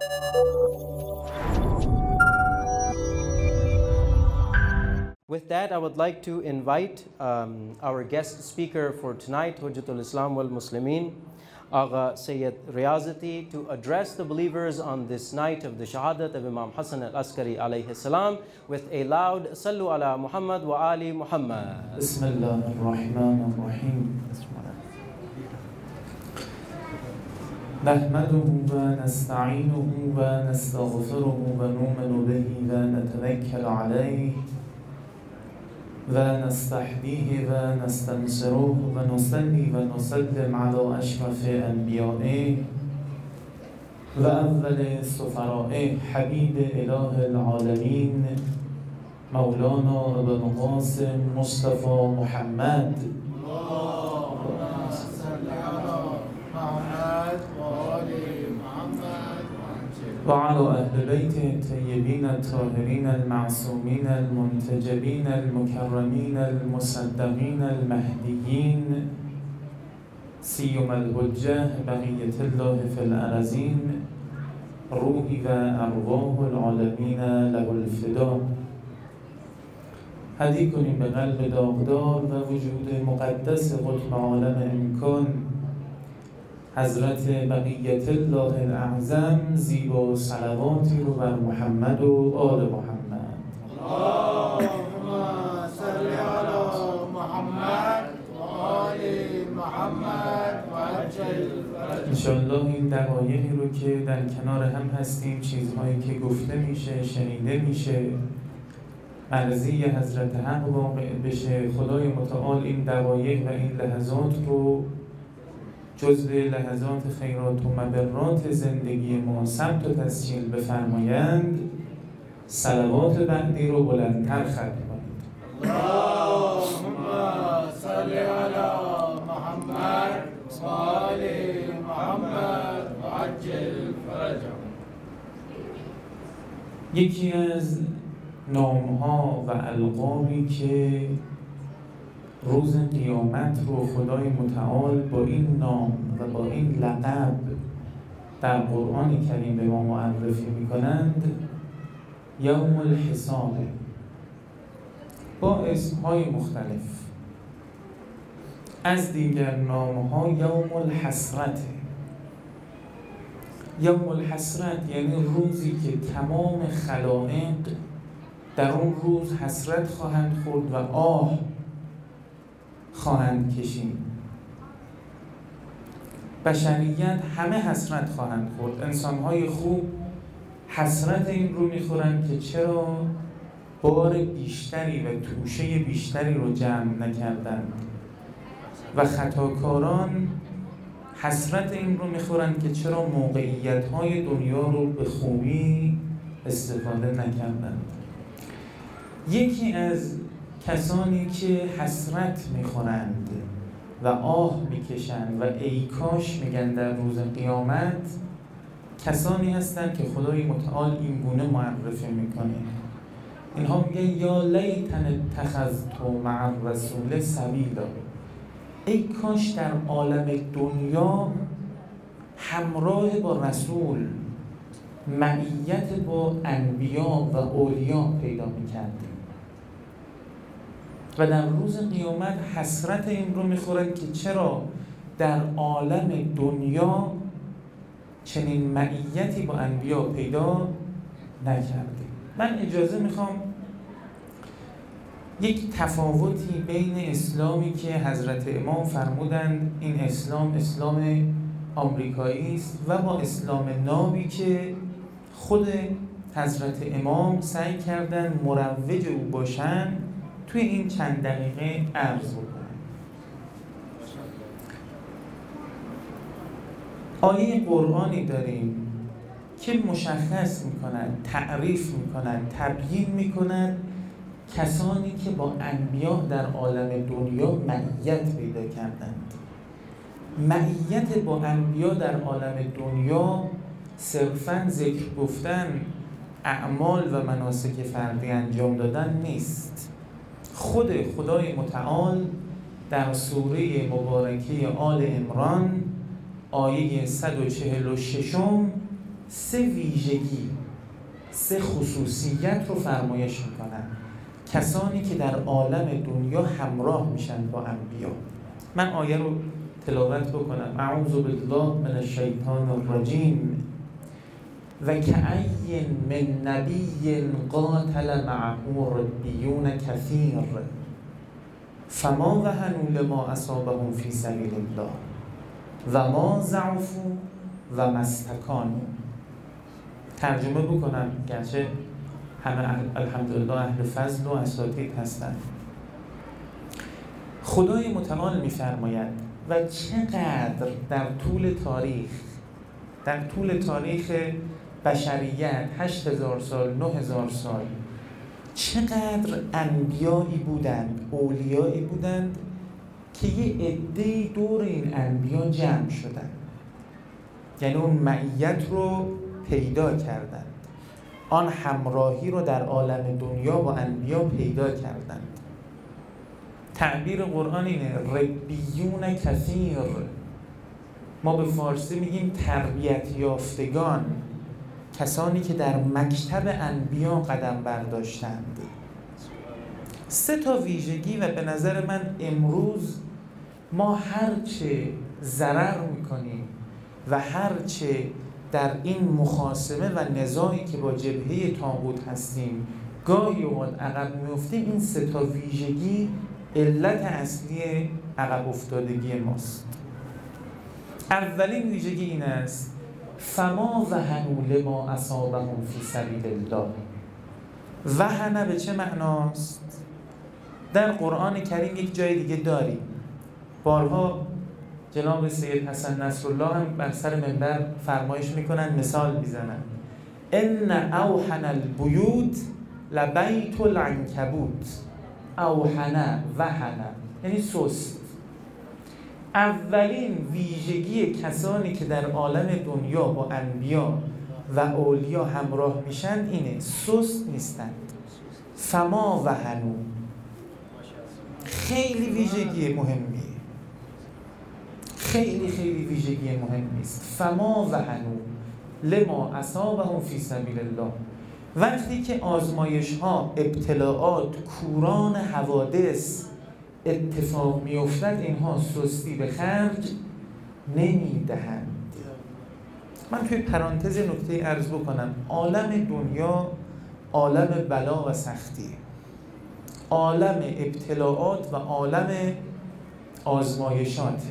With that, I would like to invite our guest speaker for tonight, Hujjatul Islam wal Muslimin, Agha Sayyid Riyazati, to address the believers on this night of the Shahadat of Imam Hassan al-Askari alayhi salam with a loud Sallu ala Muhammad wa Ali Muhammad. Bismillah ar-Rahman ar-Rahim. نحمده ونستعينه ونستغفره ونؤمن به ونتوكل عليه ونستهديه ونستنصره ونصلي ونسلم على أشرف أنبيائه وأول سفرائه حبيب إله العالمين مولانا ابن قاسم مصطفى محمد وعلى أهل بيته الطيبين الطاهرين المعصومين المنتجبين المكرمين المصدقين المهديين سيما الحجة بقية الله في الأرضين روحي وأرواح العالمين له الفداء. هدی کنیم به قلب داغدار و وجود مقدس قطب عالم امکان حضرت بقیت الله الاعظم زیبا صلواتی رو بر محمد و آل محمد. اللهم صل علی محمد و آل محمد و عجل فرجهم. انشاءالله این دقایقی رو که در کنار هم هستیم، چیزهایی که گفته میشه، شنیده میشه، مرضی حضرت حق واقع بشه، خدای متعال این دقایق و این لحظات رو جزو لحظات خیرات و مبرات زندگی ما ثبت و تسجیل بفرمایند. صلوات بعدی رو بلندتر ختم کنید. اللهم صل علی محمد و آل محمد و عجل فرجهم. یکی از نامها و القابی که روز قیامت رو خدای متعال با این نام و با این لقب در قرآن کریم به ما معرفی می‌کنند یوم الحساب، با اسم‌های مختلف. از دیگر نام‌ها یوم الحسرت. یوم الحسرت یعنی روزی که تمام خلائق در اون روز حسرت خواهند خورد و آه خواهند کشید. بشریت همه حسرت خواهند خورد. انسان‌های خوب حسرت این رو می‌خورند که چرا بار بیشتری و توشه بیشتری رو جمع نکردند و خطاکاران حسرت این رو می‌خورند که چرا موقعیت‌های دنیا رو به خوبی استفاده نکردند. یکی از کسانی که حسرت می‌خورند و آه می‌کشند و ای کاش میگن در روز قیامت، کسانی هستند که خدای متعال این گونه معرفی می‌کنه. اینها میگن یا لیتن اتخذت مع الرسول سبیلا، ای کاش در عالم دنیا همراه با رسول معیت با انبیا و اولیا پیدا می‌کردیم. و در روز قیامت حسرت این رو می‌خورند که چرا در عالم دنیا چنین معیتی با انبیا پیدا نکردیم. من اجازه میخوام یک تفاوتی بین اسلامی که حضرت امام فرمودند این اسلام آمریکایی است و با اسلام نابی که خود حضرت امام سعی کردن مروج او باشن توی این چند دقیقه عرض بکنم. آیه قرآنی داریم که مشخص میکنن، تعریف میکنن، تبیین میکنن کسانی که با انبیا در عالم دنیا معیت پیدا کردند. معیت با انبیا در عالم دنیا صرفاً ذکر گفتن اعمال و مناسک فردی انجام دادن نیست. خود خدای متعال در سوره مبارکه آل عمران آیه 146 3 ویژگی، 3 خصوصیت رو فرمایش میکنن کسانی که در عالم دنیا همراه میشن با انبیا. من آیه رو تلاوت بکنم. اعوذ بالله من الشیطان الرجیم و کأی من نبی قاتل معه ربیون کثیر فما وهنوا لما اصابهم فی سبیل الله و ما ضعفوا و ما استکانوا. ترجمه بکنم گرچه همه الحمدلله اهل فضل و اساتید هستند. خدای متعال می‌فرماید و چقدر در طول تاریخ بشریت 8000 سال 9000 سال چقدر انبیایی بودند، اولیایی بودند که یه عده‌ای دور این انبیا جمع شدند، یعنی اون معیت رو پیدا کردند، آن همراهی رو در عالم دنیا با انبیا پیدا کردند. تعبیر قرآن اینه ربیون کثیر. ما به فارسی میگیم تربیت یافتگان، کسانی که در مکتب انبیا قدم برداشتند. 3 ویژگی و به نظر من امروز ما هرچه ضرر میکنیم و هرچه در این مخاصمه و نزاعی که با جبهه طاغوت هستیم گاهی اوقات عقب میفتیم، این 3 ویژگی علت اصلی عقب افتادگی ماست. اولین ویژگی این است فما وهنوا لما اصابهم فی سبیل الله. وهنه به چه معناست؟ در قرآن کریم یک جای دیگه داریم. بارها جناب سید حسن نصرالله هم بر سر منبر فرمایش میکنن، مثال میزنن ان اوحن البیوت لبیت العنکبوت. اوحنه وهنه یعنی سست. اولین ویژگی کسانی که در عالم دنیا با انبیا و اولیا همراه میشن اینه، سست نیستند. فما وهنوا خیلی ویژگی مهمیه، خیلی ویژگی مهمی است. فما وهنوا لما اصابهم فی سبیل الله. وقتی که آزمایش ها، ابتلاعات، کوران حوادث اتفاق میافتد، اینها سستی به خرج نمیدهند. من توی پرانتز نکته عرض بکنم، عالم دنیا عالم بلا و سختی، عالم ابتلاعات و عالم آزمایشات.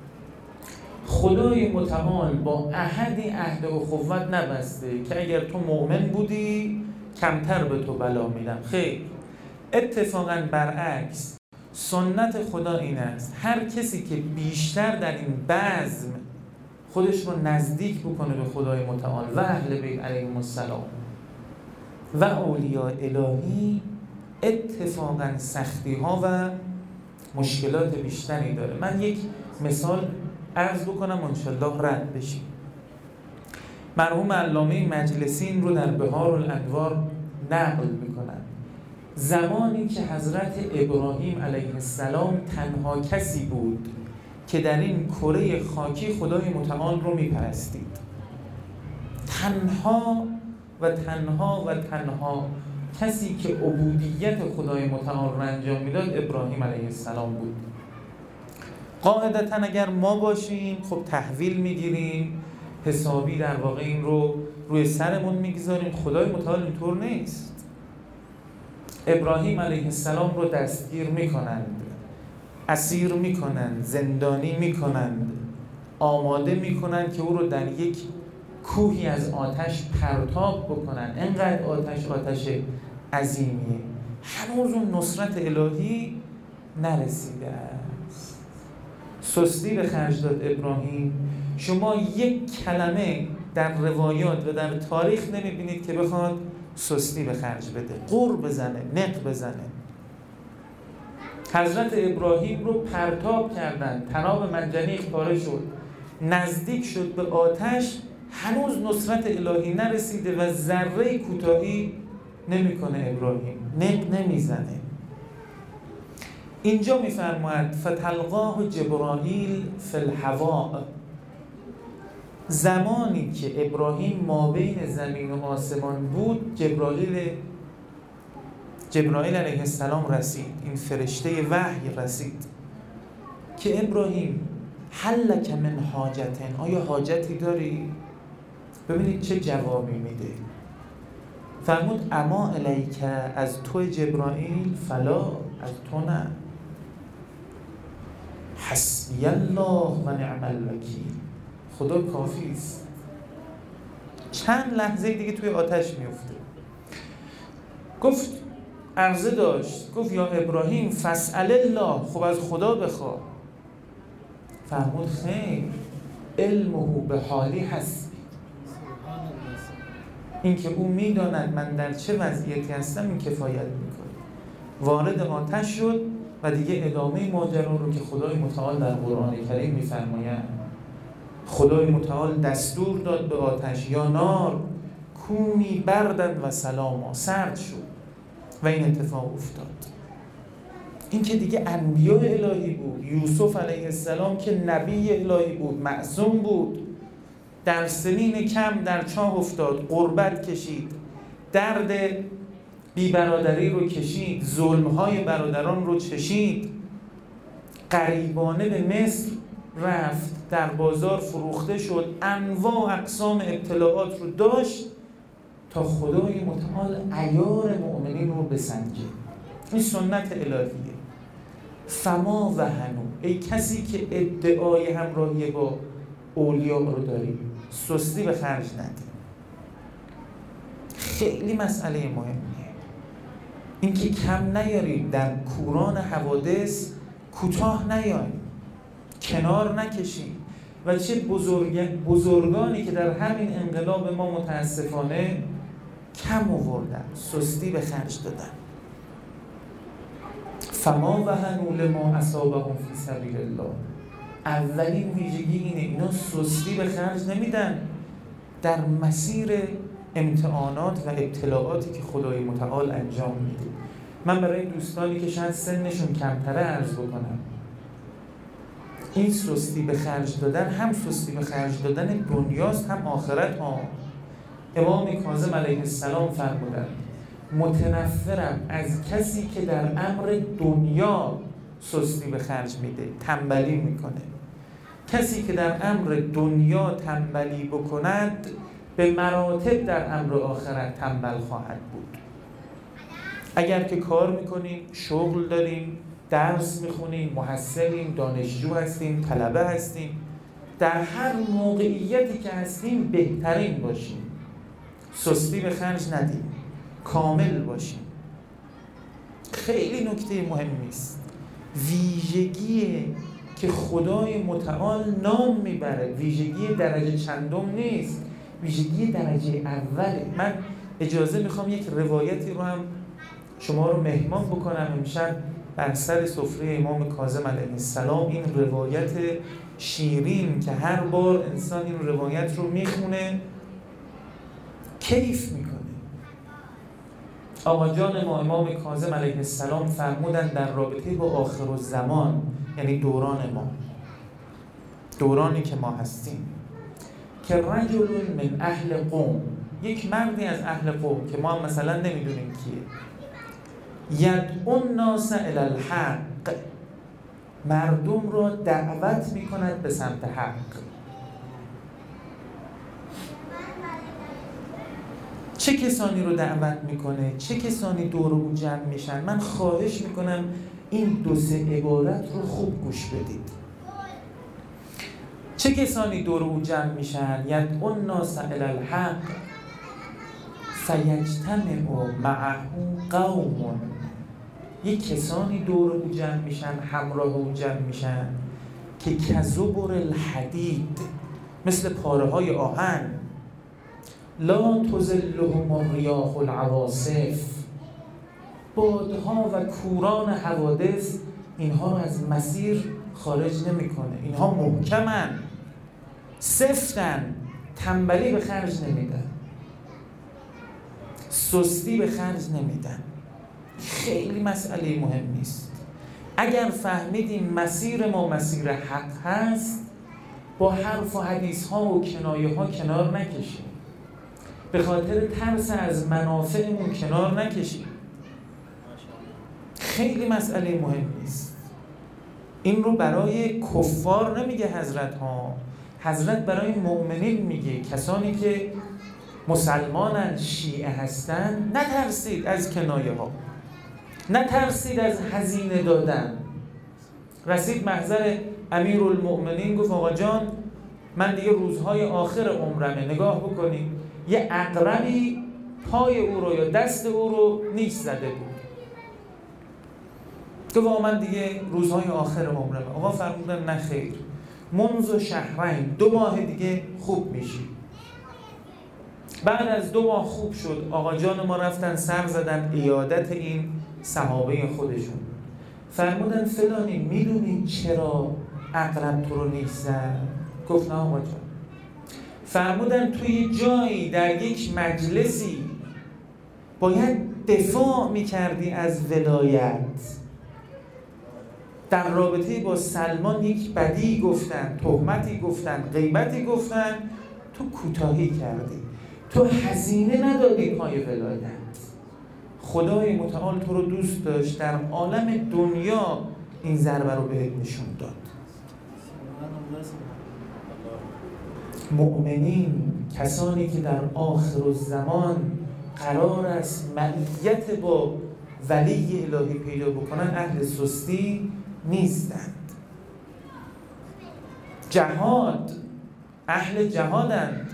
خدای متعال با عهد اخوت نبسته که اگر تو مؤمن بودی کمتر به تو بلا میدم. خیر، اتفاقا برعکس سنت خدا این است هر کسی که بیشتر در این بزم خودش رو نزدیک بکنه به خدای متعال و اهل بیت علیهم السلام و اولیاء الهی، اتفاقا سختی ها و مشکلات بیشتری داره. من یک مثال عرض بکنم انشالله رد بشیم. مرحوم علامه مجلسی این رو در بهار الانوار نقل میکنن. زمانی که حضرت ابراهیم علیه السلام تنها کسی بود که در این کره خاکی خدای متعال رو میپرستید، تنها کسی که عبودیت خدای متعال رو انجام میداد ابراهیم علیه السلام بود. قاعدتا اگر ما باشیم خب تحویل میگیریم، حسابی در واقع این رو روی سرمون میگذاریم. خدای متعال اینطور نیست. ابراهیم علیه السلام رو دستگیر میکنند، اسیر میکنند، زندانی میکنند، آماده میکنند که او رو در یک کوهی از آتش پرتاب بکنند. اینقدر آتش عظیمیه، هنوز اون نصرت الهی نرسیده است. سستی به خرج داد ابراهیم. شما یک کلمه در روایات و در تاریخ نمیبینید که بخواد سستی به خرج بده، قر بزنه، نق بزنه. حضرت ابراهیم رو پرتاب کردن، تناب منجنیق پاره شد، نزدیک شد به آتش، هنوز نصرت الهی نرسیده و ذره کوتاهی نمیکنه ابراهیم، نق نمیزنه. اینجا میفرماید فتلقاه جبرائیل فی الهواء. زمانی که ابراهیم مابین زمین و آسمان بود، جبرائیل علیه السلام رسید، این فرشته وحی رسید که ابراهیم هل لک من حاجتن، آیا حاجتی داری؟ ببینید چه جوابی میده. فرمود اما الیک، از تو جبرائیل؟ فلا، از تو نه. حسبی الله و نعم الوکیل، خدا کافی است. چند لحظه دیگه توی آتش میفته. گفت عرضه داشت، گفت یا ابراهیم فاسأل الله، خب از خدا بخواه. فرمود خیر، علمه به حالی هست، این که او میداند من در چه وضعیتی هستم این کفایت میکنه. وارد آتش شد و دیگه ادامه ماجرا رو که خدای متعال در قرآن کریم میفرماید، خدای متعال دستور داد به آتش یا نار کونی بردن و سلاما، سرد شد و این اتفاق افتاد. این که دیگه انبیاء الهی بود، یوسف علیه السلام که نبی الهی بود، معصوم بود، در سنین کم در چاه افتاد، غربت کشید، درد بی‌برادری رو کشید، ظلم‌های برادران رو چشید، غریبانه به مصر رفت، در بازار فروخته شد، انواع اقسام ابتلاعات رو داشت تا خدای متعال عیار مؤمنین رو بسنجه. این سنت الهیه. فما وهنوا، ای کسی که ادعای همراهی با اولیاء رو داری، سستی به خرج ندی. خیلی مسئله مهمیه این که کم نیاریم، در کوران حوادث کوتاه نیاییم، کنار نکشیم. و چه بزرگانی که در همین انقلاب ما متاسفانه کم آوردن، سستی به خرج دادن. فما وهنوا لما اصابهم فی سبیل الله، اولین ویژگی اینه، اینا سستی به خرج نمیدن در مسیر امتحانات و ابتلاعاتی که خدای متعال انجام میده. من برای دوستانی که شاید سنشون کمتره عرض بکنم، این سستی به خرج دادن هم سستی به خرج دادن دنیاست هم آخرت ها. امام کاظم علیه السلام فرمودند متنفرم از کسی که در امر دنیا سستی به خرج میده، تنبلی میکنه. کسی که در امر دنیا تنبلی بکند به مراتب در امر آخرت تنبل خواهد بود. اگر که کار میکنیم، شغل داریم، درس میخونیم، محصلیم، دانشجو هستیم، طلبه هستیم، در هر موقعیتی که هستیم بهترین باشیم، سستی به خرج ندیم، کامل باشیم. خیلی نکته مهمی است، ویژگیه که خدای متعال نام میبره، ویژگی درجه چندم نیست، ویژگی درجه اوله. من اجازه میخوام یک روایتی رو هم شما رو مهمان بکنم امشب بر سر سفره امام کاظم علیه السلام. این روایت شیرین که هر بار انسان این روایت رو میخونه کیف میکنه. آقا جان ما امام کاظم علیه السلام فرمودن در رابطه با آخرالزمان، یعنی دوران ما، دورانی که ما هستیم، که رجل من اهل قوم، یک مردی از اهل قوم که ما هم مثلا نمیدونیم کیه، یدعو الناس الی الحق، مردم را دعوت میکند به سمت حق. چه کسانی رو دعوت میکنه؟ چه کسانی دور او جمع میشن؟ من خواهش میکنم این دو سه عبارت رو خوب گوش بدید. چه کسانی دور او جمع میشن؟ یدعو الناس الی الحق فیجتمع معه قوم، یک کسانی دور او جمع میشن، همراه او جمع میشن که کزبر الحدید، مثل پاره های آهن، لا تظلهم الریاح العواصف، بادها و کوران حوادث اینها رو از مسیر خارج نمیکنه. اینها محکمن، سفتن، تنبلی به خرج نمیدن، سستی به خرج نمیدن. خیلی مسئله مهمی است. اگر فهمیدیم مسیر ما مسیر حق هست، با حرف و حدیث ها و کنایه ها کنار نکشیم، به خاطر ترس از منافعمون کنار نکشیم. خیلی مسئله مهمی است. این رو برای کفار نمیگه حضرت ها، حضرت برای مؤمنین میگه، کسانی که مسلمانن، شیعه هستن. نترسید از کنایه ها، نترسید از هزینه دادن. رسید محضر امیرالمؤمنین گفت آقا جان من دیگه روزهای آخر عمرمه، نگاه بکنید یه عقربی پای او رو یا دست او رو نیش زده بود. گفت آقا من دیگه روزهای آخر عمرمه. آقا فرمودن نه خیر، منذ شهرین، 2 ماه دیگه خوب میشی. بعد از 2 ماه خوب شد، آقا جان ما رفتن سر زدن عیادت این صحابه خودشون. فرمودن فلانی میدونی چرا عقرب تو رو نیش زد؟ گفت نه آقا جان. فرمودن توی جایی در یک مجلسی باید دفاع میکردی از ولایت، در رابطه با سلمان یک بدی گفتن، تهمتی گفتن، غیبتی گفتن، تو کوتاهی کردی، تو هزینه ندادی پای ولایت. خدای متعال تو رو دوست داشت، در عالم دنیا این ضربه رو بهت نشون داد. مؤمنین، کسانی که در آخر الزمان قرار است معیت با ولی الهی پیدا بکنن، اهل سستی نیستند. جهاد، اهل جهادند،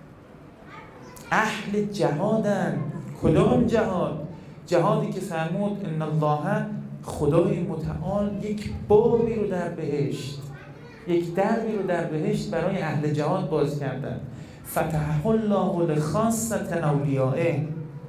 اهل جهادند. کدام جهاد؟ جهادی که فرمود ان الله، خدای متعال یک بابی رو در بهشت، یک دربی رو در بهشت برای اهل جهاد باز کردن. فتح الله لخاصة اولیائه.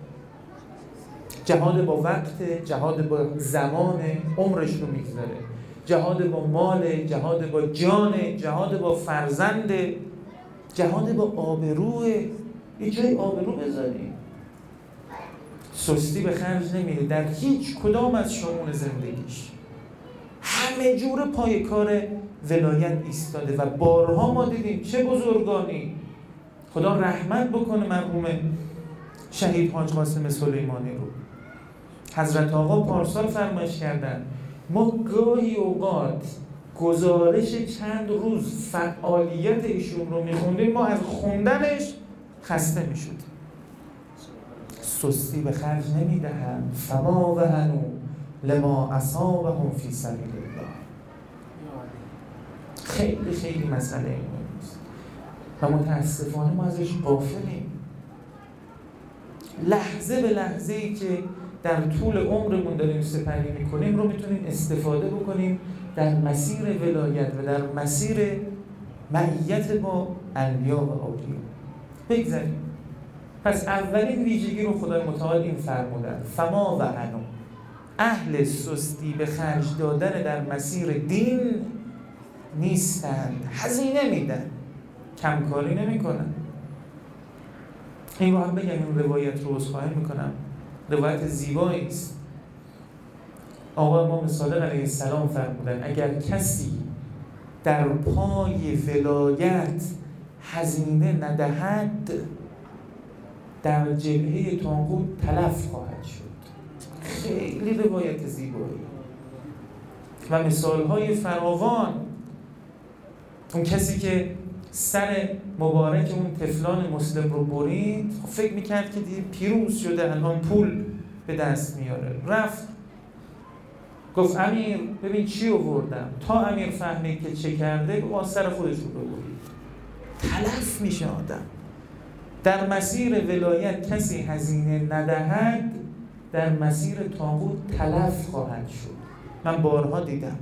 جهاد با وقت، جهاد با زمان عمرش رو میگذاره، جهاد با مال، جهاد با جان، جهاد با فرزند، جهاد با آبروه. یه جای آبرو بذاری. سستی به خرج نمیده در هیچ کدام از شؤون زندگیش. همه جور پای کار ولایت ایستاده و بارها ما دیدیم چه بزرگانی. خدا رحمت بکنه مرحوم شهید حاج قاسم سلیمانی رو. حضرت آقا پارسال فرمایش کردن ما گاهی اوقات گزارش چند روز فعالیت ایشون رو میخوندیم، ما از خوندنش خسته میشدیم. سستی به خرج نمیدهند. فما وهنوا لما اصابهم فی سبیل الله. خیلی خیلی مسئله مهمی است و متاسفانه ما ازش غافلیم. لحظه به لحظه‌ای که در طول عمرمون داریم سپری میکنیم رو میتونیم استفاده بکنیم در مسیر ولایت و در مسیر معیت با انبیا و اولیا. بگذاریم. پس اولین ویژگی رو خدای متعال این فرمودن فما وهنوا، اهل سستی به خرج دادن در مسیر دین نیستند. هزینه میدن، کمکاری نمیکنن. این رو هم بگم، این روایت رو عذرخواهی میکنم، روایت زیبایی است. آقا امام صادق علیه السلام فرمودن اگر کسی در پای ولایت هزینه ندهد در جبهه طاغوت تلف خواهد شد. خیلی روایت زیبایی و مثالهای فراوان. اون کسی که سر مبارک اون طفلان مسلم رو برید، فکر میکرد که دیگه پیروز شده، الان پول به دست میاره. رفت گفت امیر ببین چی آوردم. تا امیر فهمید که چه کرده، با سر خودش رو ببرید. تلف میشه آدم. در مسیر ولایت کسی هزینه ندهد در مسیر طاغوت تلف خواهد شد. من بارها دیدم،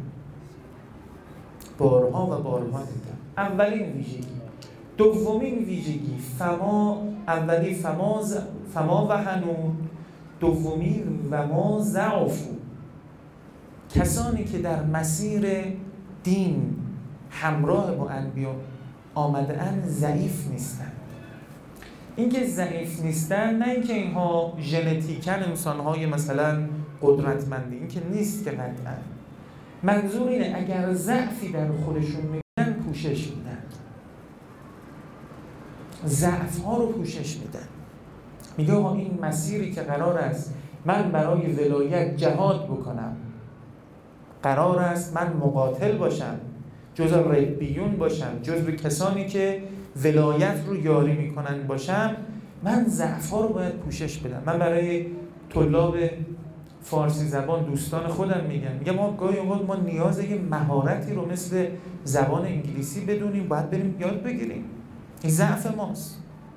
بارها و بارها دیدم. اولین ویژگی. دومین ویژگی اولی فما وهنوا، دومی و ما ضعفوا. کسانی که در مسیر دین همراه با انبیا آمده اند ضعیف نیستند. اینکه ضعیف نیستن نه اینکه اینها ژنتیکاً انسان‌های مثلا قدرتمندی، این که نیست که قطعاً. منظور اینه اگر ضعفی در خودشون میگن پوشش میدن، ضعف ها رو پوشش میدن. میگه آقا این مسیری که قرار است من برای ولایت جهاد بکنم، قرار است من مقاتل باشم، جزء ربیون باشم، جزء کسانی که ولایت رو یاری میکنن باشم، من ضعف ها رو باید پوشش بدم. من برای طلاب فارسی زبان دوستان خودم میگم ما گاهی اوقات ما نیاز یه مهارتی رو مثل زبان انگلیسی بدونیم، باید بریم یاد بگیریم. این ضعف ماست.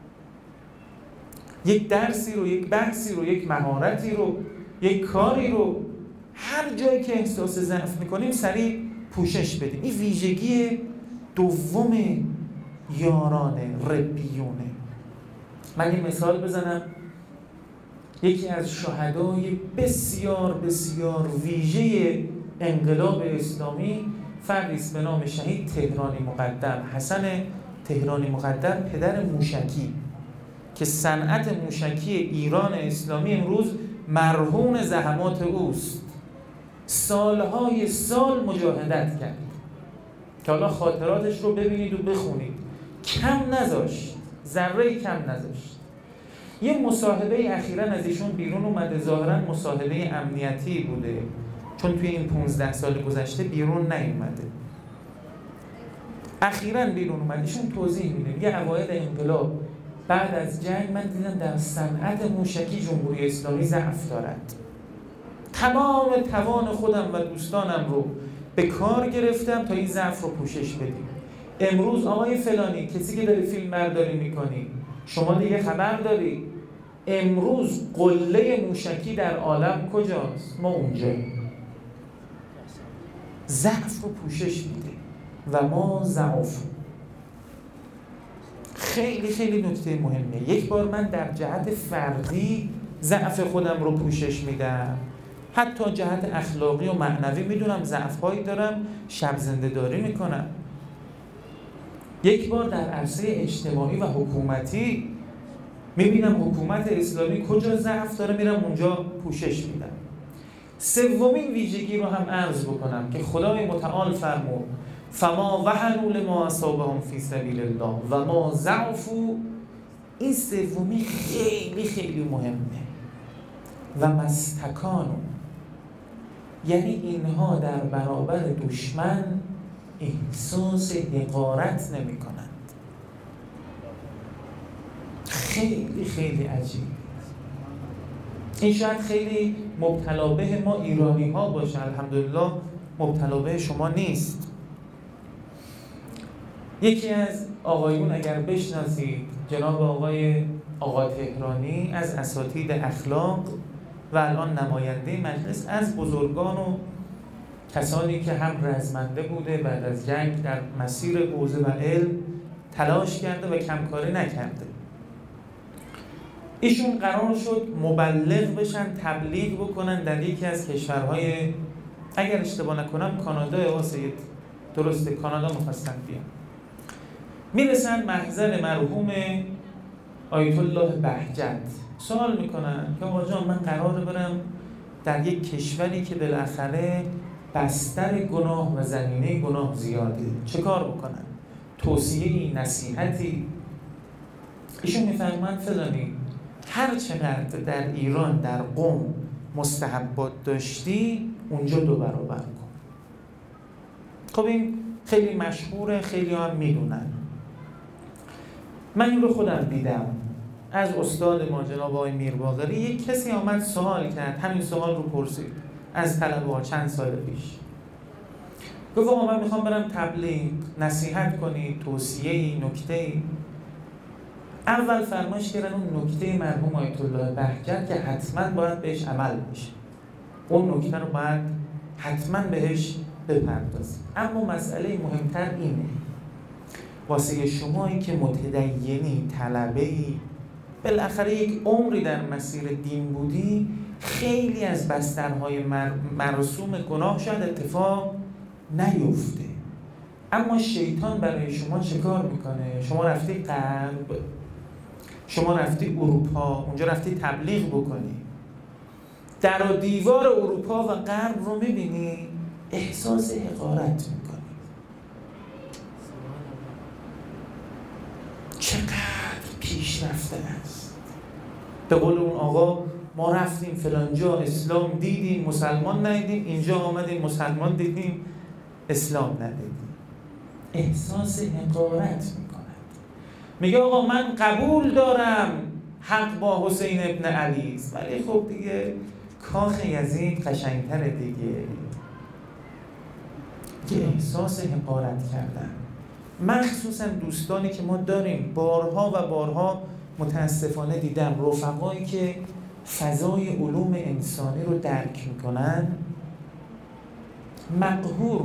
یک درسی رو، یک بحثی رو، یک مهارتی رو، یک کاری رو هر جایی که احساس ضعف میکنیم سریع پوشش بدیم. این ویژگی دوم یاران ربیونه. من یه مثال بزنم. یکی از شهدای بسیار بسیار ویژه انقلاب اسلامی فردی است به نام شهید تهرانی مقدم، حسن تهرانی مقدم، پدر موشکی، که صنعت موشکی ایران اسلامی امروز مرهون زحمات اوست. سالهای سال مجاهدت کرد که حالا خاطراتش رو ببینید و بخونید. کم نذاشت، ذره کم نذاشت. یه مصاحبه اخیراً از ایشون بیرون اومده، ظاهراً مصاحبه امنیتی بوده، چون توی این 15 سال گذشته بیرون نیومده. اخیراً بیرون اومد. ایشون توضیح میده، یه اوایل انقلاب بعد از جنگ من دیدم در صنعت موشکی جمهوری اسلامی ضعف دارد. تمام توان خودم و دوستانم رو به کار گرفتم تا این ضعف رو پوشش بدیم. امروز آقای فلانی، کسی که داری فیلم برداری میکنی، شما دیگه خبر داری امروز قله موشکی در عالم کجاست؟ ما اونجاییم. ضعف رو پوشش میده و ما ضعف. خیلی خیلی نکته مهمه. یک بار من در جهت فردی ضعف خودم رو پوشش میدم، حتی جهت اخلاقی و معنوی میدونم ضعف‌هایی دارم، شب زنده داری میکنم. یک بار در عرصه اجتماعی و حکومتی میبینم حکومت اسلامی کجا ضعف داره، میرم اونجا پوشش میدم. سومین ویژگی رو هم عرض بکنم که خدای متعال فرمود فما وهنوا لما اصابهم فی سبیل الله و ما ضعفوا. این سومی خیلی خیلی مهمه. و مستکانو، یعنی اینها در برابر دشمن احساس حقارت نمی کنند. خیلی خیلی عجیب. این شاید خیلی مبتلا به ما ایرانی ها باشه، الحمدلله مبتلا به شما نیست. یکی از آقایون اگر بشناسید، جناب آقا تهرانی، از اساتید اخلاق و الان نماینده مجلس، از بزرگان و کسانی که هم رزمنده بوده بعد از جنگ در مسیر حوزه و علم تلاش کرده و کمکاری نکرده. ایشون قرار شد مبلغ بشن، تبلیغ بکنن در یکی از کشورهای، اگر اشتباه نکنم کانادا، واسید درسته کانادا می‌خواستن بیان. میرسن محضر مرحوم آیت الله بهجت، سوال میکنن که آقا جان من قراره برم در یک کشوری که بالاخره بستر گناه و زمینه گناه زیاده، چه کار بکنن؟ توصیه‌ای، نصیحتی؟ ایشون میفرمایند فلانی، هر چقدر در ایران در قم مستحبات داشتی اونجا 2 برابر کن. خب این خیلی مشهوره، خیلی هم میدونن. من این رو خودم دیدم از استاد ما جناب آقای میرباقری. یک کسی آمد سوال کرد، همین سوال رو پرسید از طلبه‌ها چند سال پیش. گفت آقا من میخوام برم تبلیغ، نصیحت کنید، توصیه‌ای، نکته‌ای. اول فرمایش کردن اون نکته مرحوم آیت الله بهجت که حتما باید بهش عمل بشه، اون نکته رو باید حتما بهش بپردازید. اما مسئله مهمتر اینه، واسه شمایی که متدینی، طلبه‌ای، بالاخره یک عمری در مسیر دین بودی، خیلی از بسترهای مرسوم گناه شاید اتفاق نیفته، اما شیطان برای شما چه کار میکنه؟ شما رفتی غرب، شما رفتی اروپا، اونجا رفتی تبلیغ بکنی، در و دیوار اروپا و غرب رو میبینی، احساس حقارت میکنی. پیشرفته است. به قول اون آقا ما رفتیم فلانجا اسلام دیدیم مسلمان ندیدیم، اینجا آمدیم مسلمان دیدیم اسلام ندیدیم. احساس حقارت میکند. میگه آقا من قبول دارم حق با حسین ابن علی است، ولی خب دیگه کاخ یزید قشنگتره دیگه. که احساس حقارت کردن، مخصوصا دوستانی که ما داریم بارها و بارها متاسفانه دیدم رفقایی که فضای علوم انسانی رو درک میکنن مقهور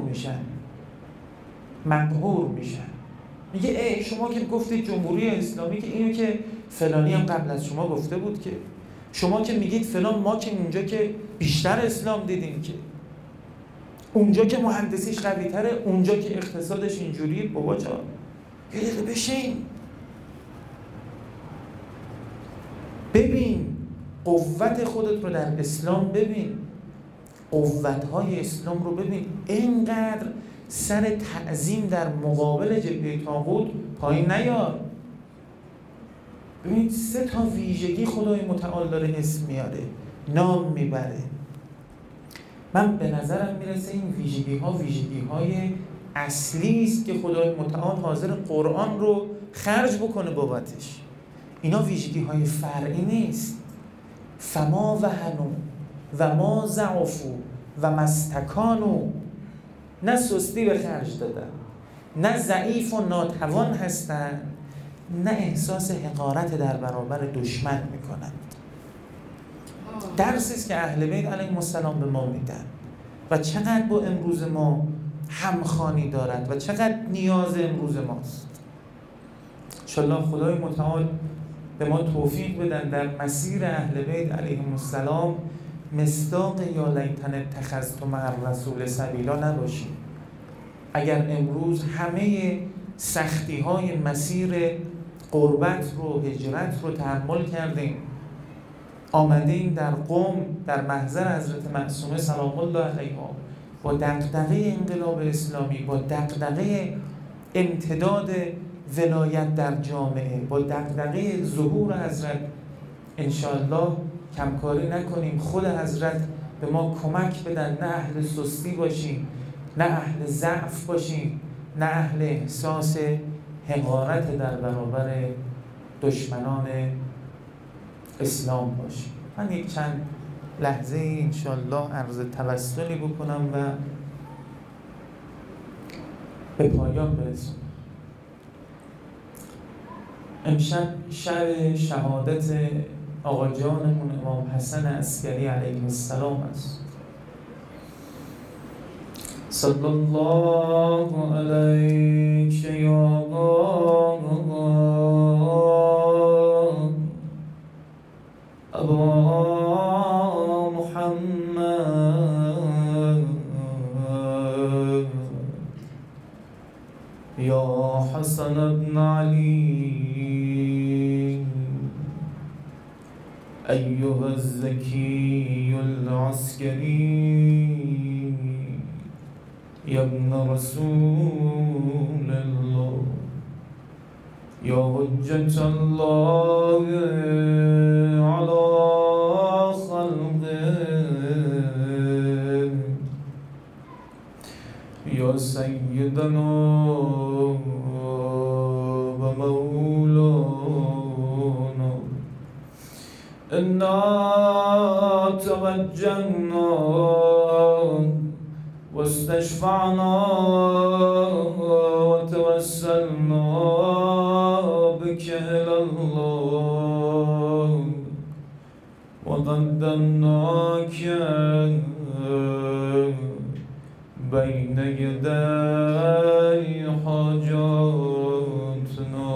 میشن. میگه ای شما که گفتید جمهوری اسلامی، که اینو که فلانی هم قبل از شما گفته بود، که شما که میگید فلان، ما که اونجا که بیشتر اسلام دیدیم، که اونجا که مهندسیش قوی تره، اونجا که اقتصادش اینجوریه. بابا جان یه دقیقه بشین ببین قوت خودت رو در اسلام ببین، قوت‌های اسلام رو ببین. اینقدر سر تعظیم در مقابل جبهه طاغوت پایین نیار. ببین 3 تا ویژگی خدای متعال داره اسم میاره، نام میبره. من به نظرم میرسه این ویژگی‌های اصلی است که خدای متعال حاضر قرآن رو خرج بکنه بابتش. اینا ویژگی‌های فرعی نیست. فما وهنوا و ما ضعفوا و ما استکانوا، نه سستی به خرج دادن، نه ضعیف و ناتوان هستن، نه احساس حقارت در برابر دشمن میکنند. درسی است که اهل بیت علیهم السلام به ما میدن و چقدر با امروز ما همخوانی دارد و چقدر نیاز امروز ماست. انشاءالله خدای متعال به ما توفیق بدن در مسیر اهل بیت علیهم السلام مصداق یا لیتن اتخذت مع الرسول سبیلا نباشیم. اگر امروز همه سختی‌های مسیر غربت رو، هجرت رو تحمل کردیم، آمدیم در قم در محضر حضرت معصومه سلام الله علیها با دغدغه انقلاب اسلامی، با دغدغه امتداد ولایت در جامعه، با دغدغه ظهور حضرت، انشاءالله کمکاری نکنیم. خود حضرت به ما کمک بدن، نه اهل سستی باشیم، نه اهل ضعف باشیم، نه اهل احساس حقارت در برابر دشمنان اسلام باشیم. من یک چند لحظه انشاءالله عرض توسلی بکنم و به پایان برسونم. امشب شب شهادت آقا جانمون امام حسن عسکری علیه السلام است. صلی الله علیک یا ابا محمد یا حسن بن علی ایها الزکی العسکری یا ابن رسول الله یا حجة الله علی خلقه یا سیدنا و مولانا انا توجهنا واستشفعنا وتوسلنا بك إلى الله وقدمناك بين يدي حاجاتنا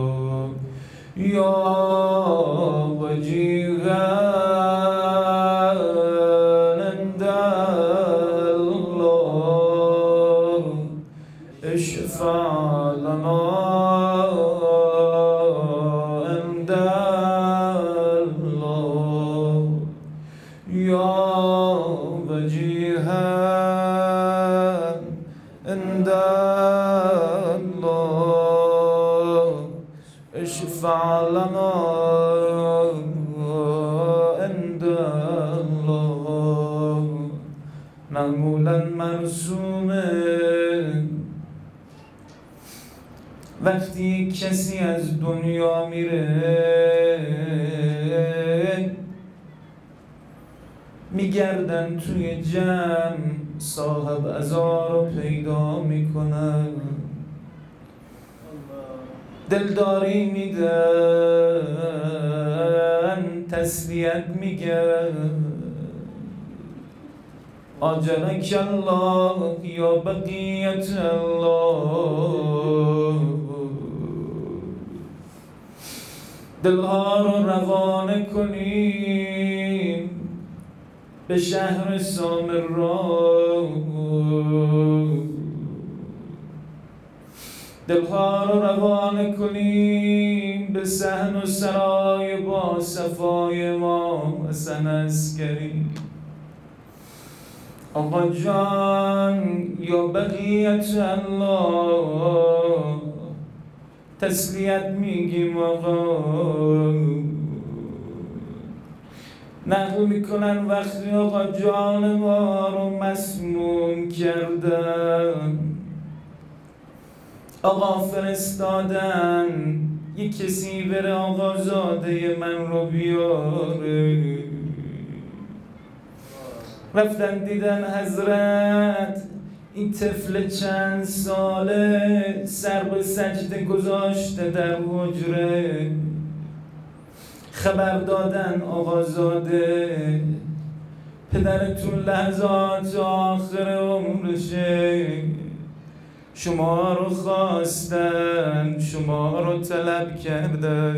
يا وجيها عند الله اشفع لنا عند الله يا وجيها عند الله اشفع لنا الله معمولا مرسومه وقتی کسی از دنیا میره میگردن توی جمع صاحب عزا رو پیدا میکنن، دلداری میدن، تسلیت میگن. آجرک الله یا بقیت الله، دلها رو روانه کنیم به شهر سامرا، دلها رو روانه کنیم به صحن و سرای با صفای ما حسن عسکری. آقا جان یا بقیت الله، تسلیت میگیم آقا. نقل میکنن وقتی آقا جان ما رو مسموم کردن، آقا فرستادن یک کسی بره آقا زاده من رو بیاره. رفتن دیدن حضرت این طفل چند ساله سر به سجده گذاشته در حجره. خبر دادن آقازاده پدرتون لحظات آخر عمرشه، شما رو خواستن، شما رو طلب کردن.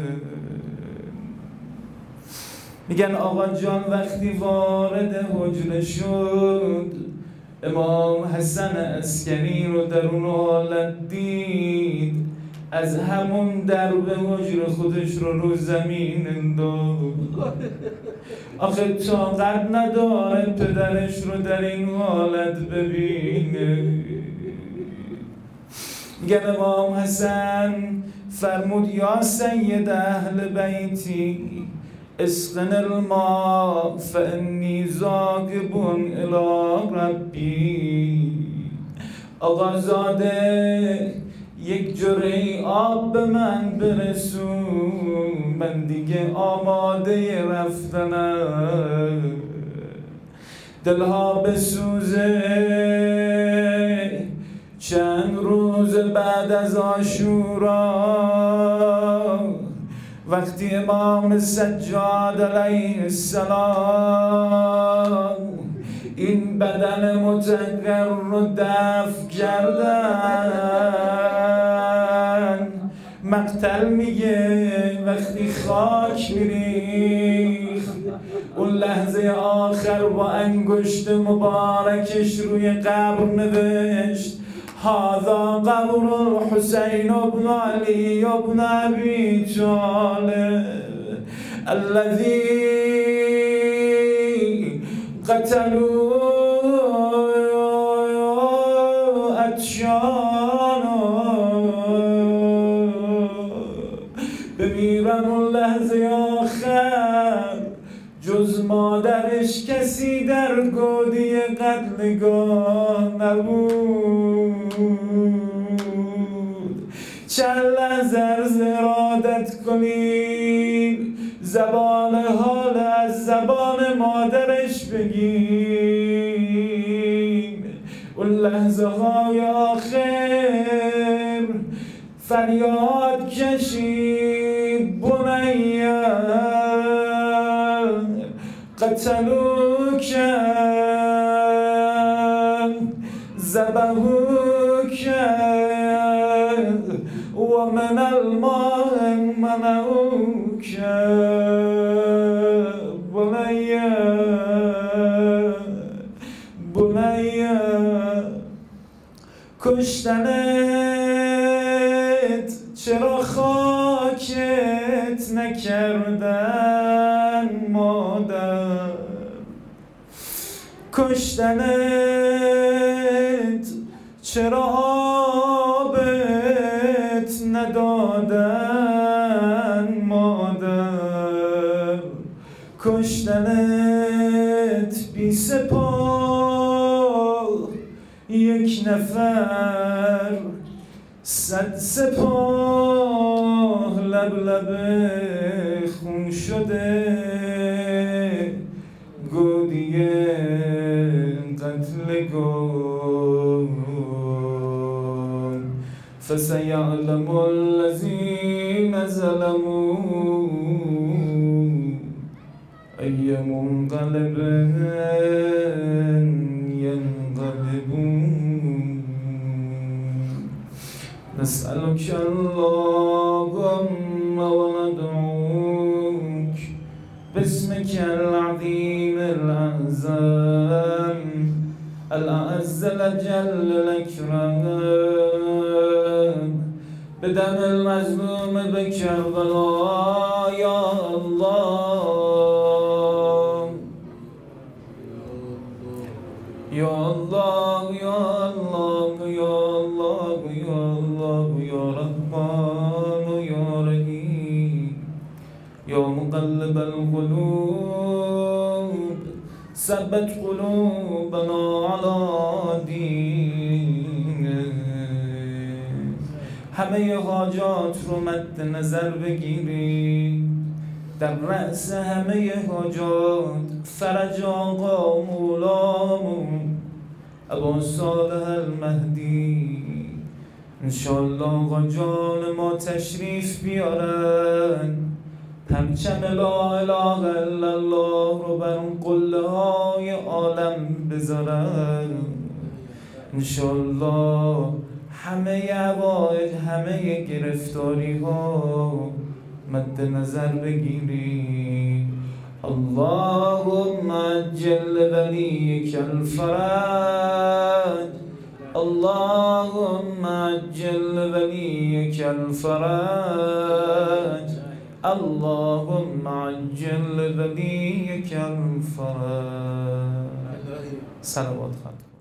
میگن آقا جان وقتی وارد حجره شد، امام حسن عسکری رو در اون حالت دید، از همون درب حجره خودش رو زمین انداخت. آخه طاقت نداره پدرش رو در این حالت ببینه. میگن امام حسن فرمود یا سید اهل بیتی اسقن الماء فانی ذاهب الی ربی. آقا زاده یک جرعه آب به من برسون، من دیگه آماده رفتنم. دلها بسوزه چند روز بعد از عاشورا، وقتی امام سجاد علیه السلام این بدن مطهر رو دفن کردن، مقتل میگه وقتی خاک میریخت اون لحظه آخر با انگشت مبارکش روی قبر نوشت هذا قبر الحسین ابن علی ابن ابی طالب الذی قتلوا اتشانا. بمیرن اون لحظه آخر جز مادرش کسی در گودی قتلگاه نبود. چند لحظه عرض ارادت کنیم زبان حال از زبان مادرش بگیم. اون لحظه های آخر فریاد کشید بنیه قتلوک ذبحوک و من الماء منعوک بنیه بنیه. کشتنت چرا خاکت نکردن مادر، کشتنت چرا آبت ندادن مادر، کشتنت بی سپاه یک نفر، 100 سپاه لب لب خون شده. گودیه قتل گم، فسیعلم الذین ظلموا ای منقلب ینقلبون. نسألك اللهم وندعوك باسمك العظيم الأعظم الأعز الأجل الأكرم بدم المظلوم بكربلاء يا الله يا الله يا الله يا الله يا الله يا رحمن يا رحيم يا مقلب القلوب ثبت قلوبنا على دينك. همه حاجات رو مد نظر بگیری، در رأس همه حاجات فرج آقا مولامون ابا صالح المهدی. انشالله آقا جان ما تشریف بیارن، پرچم لا اله الا الله رو بر اون قله های عالم بذارن. انشالله همه عوائد، همه گرفتاری ها مد نظر بگیری. اللهم عجل وليك الفرج، اللهم عجل وليك الفرج، اللهم عجل وليك الفرج. صلوات خاتم.